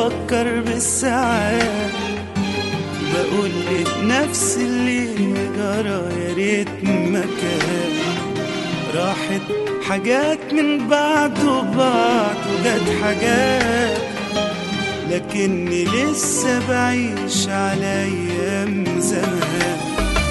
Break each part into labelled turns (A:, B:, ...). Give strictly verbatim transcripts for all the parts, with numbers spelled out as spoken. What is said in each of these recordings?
A: بفكر بالساعات، بقول لنفسي اللي جرى يا ريت ما كان. راحت حاجات من بعد وبعد وجت حاجات، لكني لسه بعيش على ايام زمان.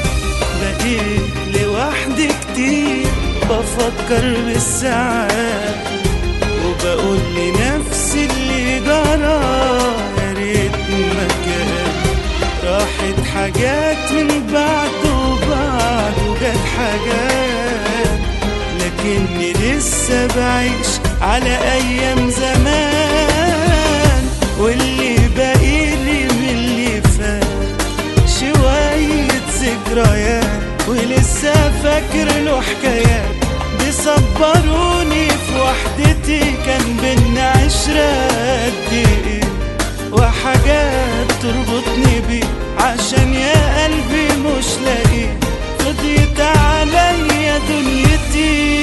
A: بقيت لوحدي كتير بفكر بالساعات، وبقول لنفسي اللي جرى يا ريت ما كان. راحت حاجات من بعد وبعد وجت حاجات، لكني لسه بعيش على ايام زمان. واللي باقيلي من اللي فات شوية ذكريات، ولسه فاكر له حكايات بيصبروني في وحدتي. كان بينا عشرة قد ايه وحاجات تربطني بيه، عشان يا قلبي مش لاقيه. فضيت عليا دنيتي.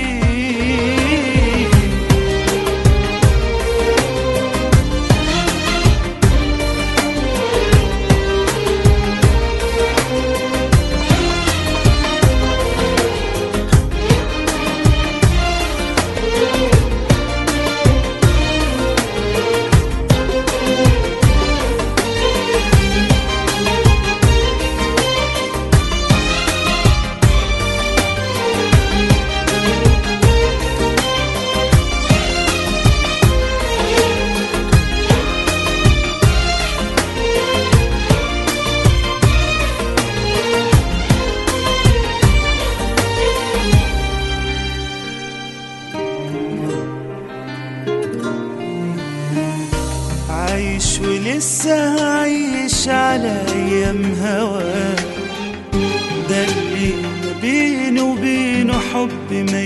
A: عايش ولسه عايش على ايام هواك، ده اللي ما بيني وبينه حب ما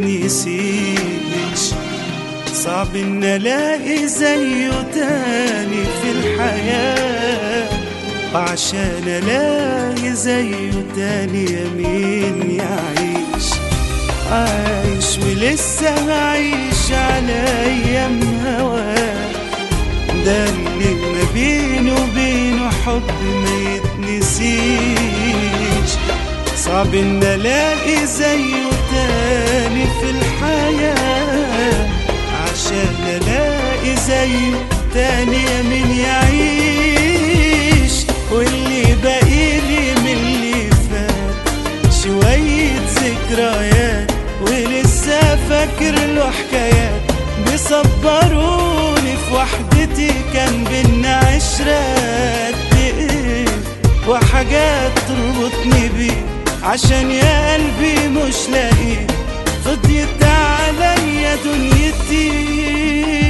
A: يتنسيش. صعب ان الاقي زيه تاني في الحياة، وعشان الاقي زيه تاني يا مين يعيش. عايش ولسه عايش على ايام هواك، ده اللي ما بيني وبينه حب ما يتنسيش. صعب ان الاقي زيه تاني في الحياة، عشان الاقي زيه تاني يا مين يعيش. واللي باقيلي من اللي فات شوية ذكريات، ولسه فاكر له حكايات بيصبروني في وحدتي. كان بينا عشرة قد ايه وحاجات تربطني بيه، عشان يا قلبي مش لاقيه. فضيت عليا دنيتي.